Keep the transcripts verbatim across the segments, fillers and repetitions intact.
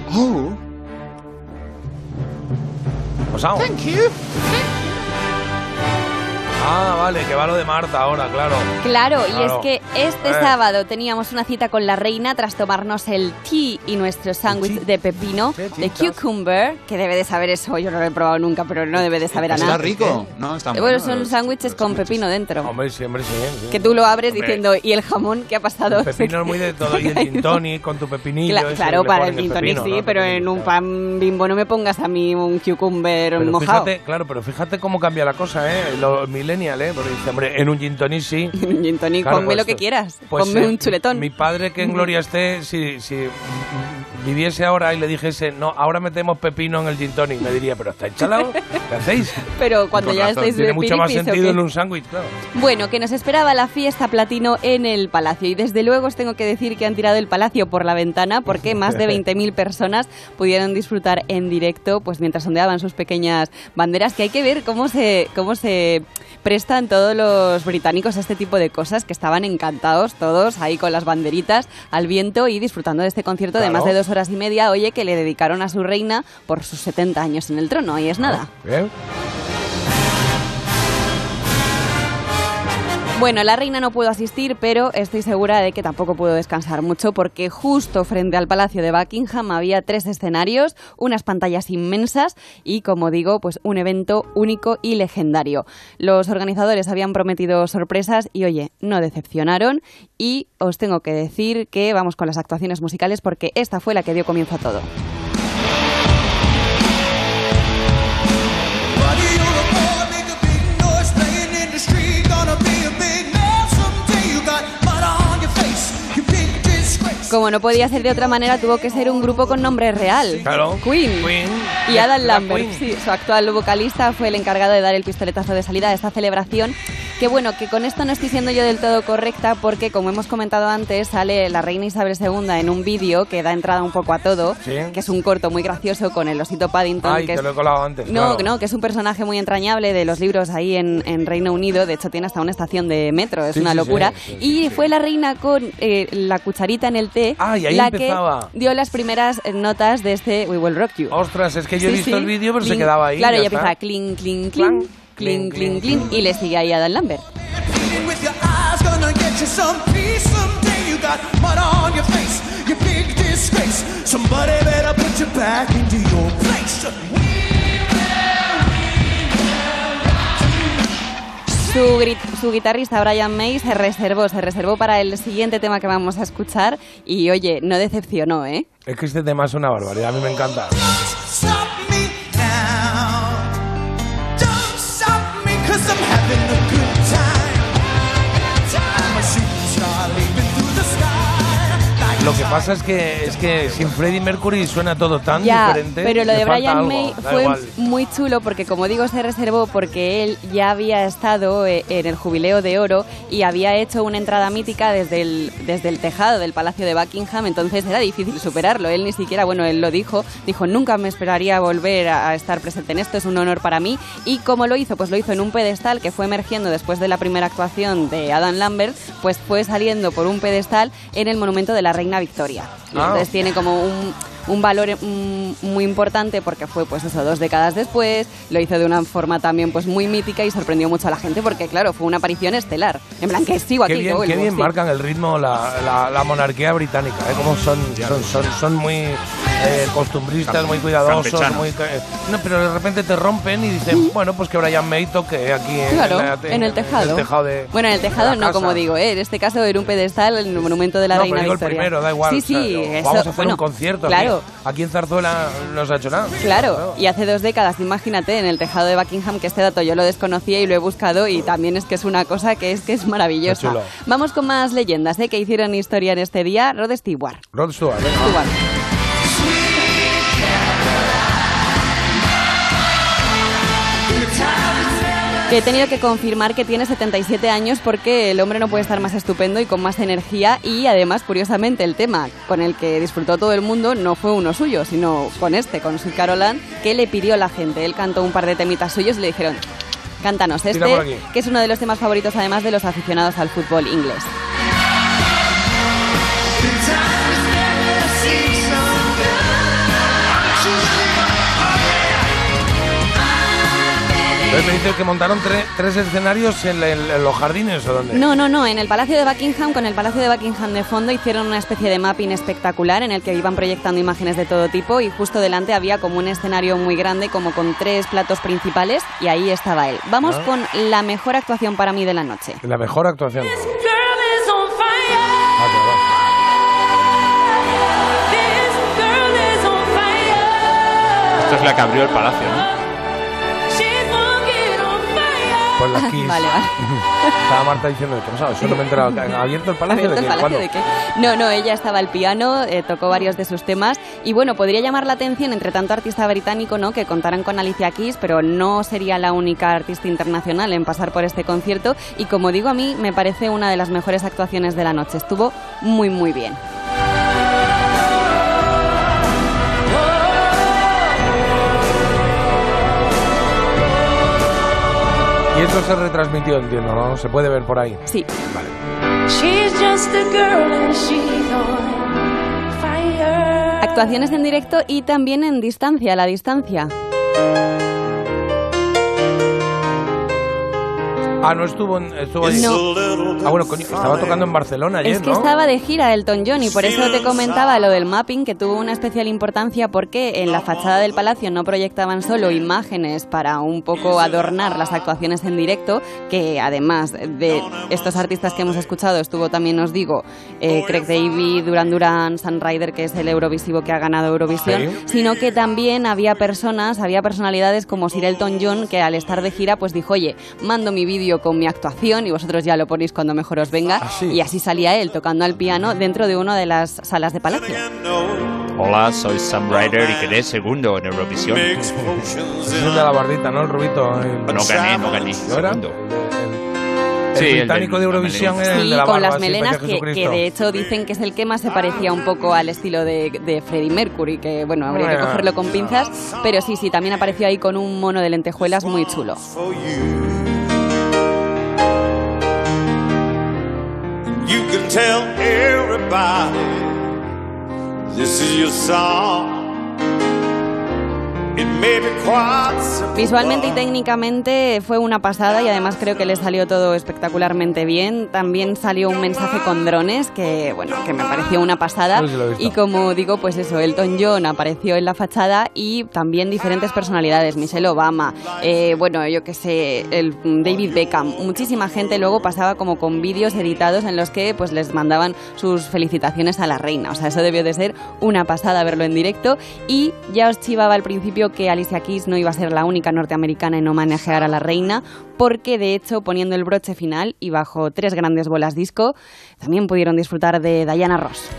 Oh. Posao. Thank you. Ah, vale, que va lo de Marta ahora, claro. Claro, y Claro. es que este Eh. sábado teníamos una cita con la reina tras tomarnos el tea y nuestro sándwich tea? de pepino, ¿Qué de tintas? cucumber, que debe de saber eso, yo no lo he probado nunca, pero no debe de saber a Está nada. rico. No, está Eh, bueno. Bueno, son los- sándwiches los con sándwiches. pepino dentro. Hombre, sí, hombre, sí. sí. Que tú lo abres Hombre, diciendo, ¿y el jamón qué ha pasado? El pepino es muy de todo, y el gin tonic con tu pepinillo. Cla- ese claro, le para ponen el gin tonic pepino, sí, ¿no? pero Pepinillo, en un claro. pan Bimbo no me pongas a mí un cucumber Pero mojado. fíjate, claro, pero fíjate cómo cambia la cosa, ¿eh? Los millennials, ¿eh? Porque dice, hombre, en un gin tonic sí. Un gin tonic, Claro, ponme pues lo que esto- quieras, pues, ponme eh, un chuletón. Mi padre, que en gloria esté, si, si mm, viviese ahora y le dijese, no, ahora metemos pepino en el gin tonic, me diría, pero ¿estáis chalados? ¿Qué hacéis? Pero cuando Con ya razón, estáis Tiene de mucho más piripis, ¿o sentido qué? en un sándwich, claro. Bueno, que nos esperaba la fiesta platino en el Palacio y desde luego os tengo que decir que han tirado el Palacio por la ventana porque más de veinte mil personas pudieron disfrutar en directo pues mientras ondeaban sus pequeñas banderas, que hay que ver cómo se, cómo se prestan todos los británicos a este tipo de cosas, que estaban encantados todos ahí con las banderitas al viento y disfrutando de este concierto de Claro. más de dos horas y media, oye, que le dedicaron a su reina por sus setenta años en el trono, y es nada. Bien. Bueno, la reina no pudo asistir, pero estoy segura de que tampoco pudo descansar mucho porque justo frente al Palacio de Buckingham había tres escenarios, unas pantallas inmensas y, como digo, pues un evento único y legendario. Los organizadores habían prometido sorpresas y, oye, no decepcionaron, y os tengo que decir que vamos con las actuaciones musicales porque esta fue la que dio comienzo a todo. Como no podía ser de otra manera, tuvo que ser un grupo con nombre real. Claro. Queen. Queen. Y Adam La Lambert, Queen. sí, su actual vocalista, fue el encargado de dar el pistoletazo de salida a esta celebración. Que bueno, que con esto no estoy siendo yo del todo correcta porque, como hemos comentado antes, sale la reina Isabel segunda en un vídeo que da entrada un poco a todo, Sí. que es un corto muy gracioso con el osito Paddington. Ay, que te es... lo he colado antes. No, claro. no, que es un personaje muy entrañable de los libros ahí en, en Reino Unido. De hecho, tiene hasta una estación de metro, es Sí, una sí, locura. sí, sí, y sí. fue la reina con eh, la cucharita en el té Ah, y ahí la empezaba. que dio las primeras eh, notas de este We Will Rock You. Ostras, es que yo he Sí, visto sí. el vídeo, pero se Clink. quedaba ahí. Claro, ya y está. empieza clink, clink, Clang. clink, clink, Clink, clink, clink, y le sigue ahí Adam Lambert. Su, gri- su guitarrista Brian May se reservó, se reservó para el siguiente tema que vamos a escuchar y, oye, no decepcionó, ¿eh? Es que este tema es una barbaridad, a mí me encanta. Lo que pasa es que es que sin Freddie Mercury suena todo tan Ya, diferente. pero lo le de falta Brian algo, May da fue igual. muy chulo porque, como digo, se reservó porque él ya había estado eh, en el Jubileo de Oro y había hecho una entrada mítica desde el, desde el tejado del Palacio de Buckingham, entonces era difícil superarlo. Él ni siquiera, bueno, él lo dijo, dijo, nunca me esperaría volver a, a estar presente en esto, es un honor para mí. Y como lo hizo, pues lo hizo en un pedestal que fue emergiendo después de la primera actuación de Adam Lambert, pues fue saliendo por un pedestal en el monumento de la Reina Victoria. Y Ah. entonces tiene como un, un valor mm, muy importante porque fue pues eso, dos décadas después, lo hizo de una forma también pues muy mítica y sorprendió mucho a la gente porque claro, fue una aparición estelar. En plan, que sigo aquí, Qué bien, yo qué vuelvo, bien sí. marcan el ritmo la, la, la monarquía británica, ¿eh? Como son, son, son, son muy eh, costumbristas, muy cuidadosos, Campechanos. muy, eh, no, pero de repente te rompen y dicen, bueno, pues que Brian May toque aquí en, Claro, la- en el tejado. en el tejado de, Bueno, en el tejado de la no, como casa. digo, ¿eh? En este caso era un pedestal, el monumento de la No, Reina pero digo el Victoria. primero, da igual. Sí, o sea, sí, yo- eso, vamos a hacer bueno, un concierto. Claro. Aquí, aquí en Zarzuela no se ha hecho nada. Claro, y hace dos décadas, imagínate, en el tejado de Buckingham, que este dato yo lo desconocía y lo he buscado y también es que es una cosa que es que es maravillosa. Qué chulo. Vamos con más leyendas, ¿eh? Que hicieron historia en este día. Rod Stewart. Rod Stewart, venga. Stewart. Que he tenido que confirmar que tiene setenta y siete años porque el hombre no puede estar más estupendo y con más energía y además, curiosamente, el tema con el que disfrutó todo el mundo no fue uno suyo, sino con este, con Sweet Caroline, que le pidió la gente. Él cantó un par de temitas suyos y le dijeron, cántanos Tira por aquí. este, que es uno de los temas favoritos además de los aficionados al fútbol inglés. Entonces me dices que montaron tre- tres escenarios en, en, en los jardines, ¿o dónde? No, no, no, en el Palacio de Buckingham, con el Palacio de Buckingham de fondo, hicieron una especie de mapping espectacular en el que iban proyectando imágenes de todo tipo y justo delante había como un escenario muy grande, como con tres platos principales, y ahí estaba él. Vamos ah. con la mejor actuación para mí de la noche. La mejor actuación. Esto es la que abrió el palacio, ¿no? Pues la Kiss. Vale, vale. Estaba Marta diciendo que no sabes, solo me he enterado. ¿Ha abierto el palacio? ¿Abierto ¿De, el qué? palacio de qué? No, no, ella estaba al piano, eh, tocó varios de sus temas y bueno, podría llamar la atención entre tanto artista británico, ¿no?, que contaran con Alicia Keys, pero no sería la única artista internacional en pasar por este concierto y como digo, a mí me parece una de las mejores actuaciones de la noche. Estuvo muy, muy bien. Y esto se retransmitió, entiendo, ¿no? Se puede ver por ahí. Sí. Vale. Actuaciones en directo y también en distancia, a la distancia. Ah, no estuvo, en, estuvo allí. No. Ah, bueno, coño, estaba tocando en Barcelona ayer, Es que ¿no? estaba de gira Elton John y por eso te comentaba lo del mapping, que tuvo una especial importancia porque en la fachada del palacio no proyectaban solo imágenes para un poco adornar las actuaciones en directo, que además de estos artistas que hemos escuchado estuvo también, os digo, eh, Craig David, Duran Duran, Sam Ryder, que es el Eurovisivo que ha ganado Eurovisión, ¿sí?, sino que también había personas, había personalidades como Sir Elton John, que al estar de gira pues dijo, oye, mando mi vídeo con mi actuación y vosotros ya lo ponéis cuando mejor os venga. ¿Ah, sí? Y así salía él tocando al piano dentro de una de las salas de palacio. Hola, soy Sam Ryder y quedé segundo en Eurovisión. Es el de la barbita, ¿no? El rubito. El... No gané, no gané. ¿No era? Segundo. El, el, Sí, el el británico del- de Eurovisión sí, es el de la con barba, las así, melenas parecía que, que Jesucristo. de hecho dicen que es el que más se parecía un poco al estilo de, de Freddie Mercury, que bueno, habría que Bueno. cogerlo con pinzas, pero sí, sí, también apareció ahí con un mono de lentejuelas muy chulo. You can tell everybody this is your song. It may be quite simple. Visualmente y técnicamente fue una pasada y además creo que le salió todo espectacularmente bien. También salió un mensaje con drones que, bueno, que me pareció una pasada. No sé si lo he visto. Y como digo, pues eso, Elton John apareció en la fachada y también diferentes personalidades, Michelle Obama, eh, bueno, yo qué sé, el David Beckham, muchísima gente. Luego pasaba como con vídeos editados en los que pues les mandaban sus felicitaciones a la reina. O sea, eso debió de ser una pasada verlo en directo. Y ya os chivaba al principio que Alicia Keys no iba a ser la única norteamericana en homenajear a la reina, porque de hecho, poniendo el broche final y bajo tres grandes bolas disco, también pudieron disfrutar de Diana Ross.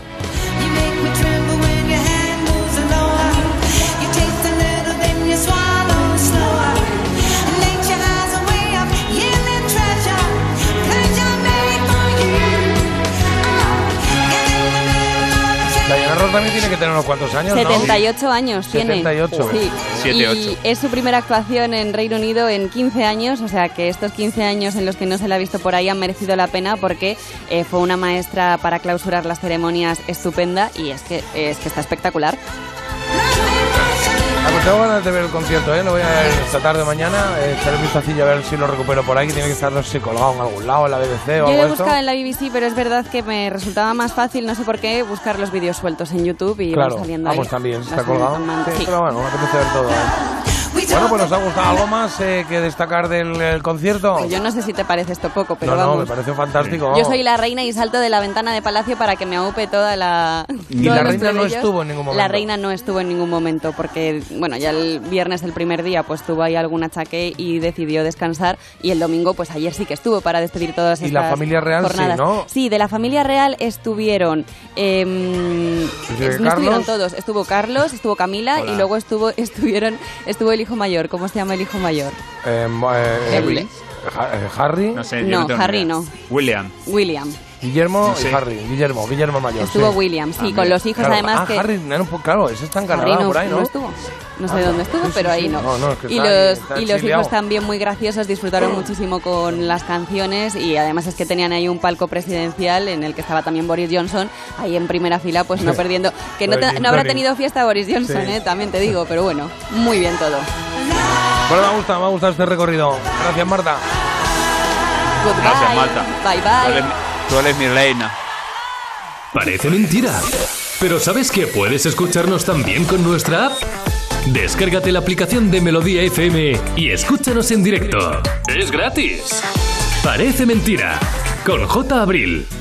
Diana Ross también tiene que tener unos cuantos años, ¿no? setenta y ocho años tiene. setenta y ocho. Sí. siete, ocho. Y es su primera actuación en Reino Unido en quince años, o sea que estos quince años en los que no se la ha visto por ahí han merecido la pena porque eh, fue una maestra para clausurar las ceremonias estupenda y es que, es que está espectacular. Ah, pues tengo ganas de ver el concierto, ¿eh? Lo voy a ver esta tarde o mañana, eh, echaré un vistacillo a ver si lo recupero por ahí, que tiene que estar, no sé, colgado en algún lado, en la B B C o Yo algo lo de he esto. buscado en la B B C, pero es verdad que me resultaba más fácil, no sé por qué, buscar los vídeos sueltos en YouTube y Claro, van saliendo ah, ahí. pues también, está Las colgado. man- Sí, sí. pero bueno, me apetece ver todo, ¿eh? Bueno, pues nos ha gustado algo más eh, que destacar del el concierto. Pues yo no sé si te parece esto poco, pero no, no, vamos. me pareció fantástico. Yo soy la reina y salto de la ventana de palacio para que me aupe toda la... Y todos la los reina no plebeyos. estuvo en ningún momento. La reina no estuvo en ningún momento porque, bueno, ya el viernes, el primer día, pues tuvo ahí algún achaque y decidió descansar. Y el domingo, pues ayer sí que estuvo para despedir todas Y estas la familia real sí, jornadas. ¿no? Sí, de la familia real estuvieron... Eh, Inclusive no Carlos. estuvieron todos. Estuvo Carlos, estuvo Camila Hola. y luego estuvo estuvieron estuvo el hijo mayor. ¿Cómo se llama el hijo mayor? Eh, eh, Harry. Ha- eh, Harry, No sé, yo No, no tengo ni Harry idea. no. William. William. Guillermo No sé. y Harry. Guillermo, Guillermo mayor. Estuvo sí. William, sí, También. con los hijos Claro. además ah, que... Harry, era un poco, claro, ese está en Harry Canadá, no, por ahí, ¿no? no estuvo. No sé Ah, dónde estuvo, sí, sí, pero sí, ahí sí. no. No, no, es que y está ahí, los, está y los chileado. hijos también muy graciosos, disfrutaron muchísimo con las canciones y además es que tenían ahí un palco presidencial en el que estaba también Boris Johnson, ahí en primera fila, pues no perdiendo... Que no, te- no habrá tenido fiesta Boris Johnson, Sí. eh, también te digo, pero bueno, muy bien todo. Bueno, me ha gustado, me ha gustado este recorrido. Gracias, Marta. Goodbye. Gracias, Marta. Bye, Tú eres, bye. tú eres mi reina. Parece mentira. Pero ¿sabes que puedes escucharnos también con nuestra app? Descárgate la aplicación de Melodía F M y escúchanos en directo. ¡Es gratis! Parece mentira. Con J. Abril.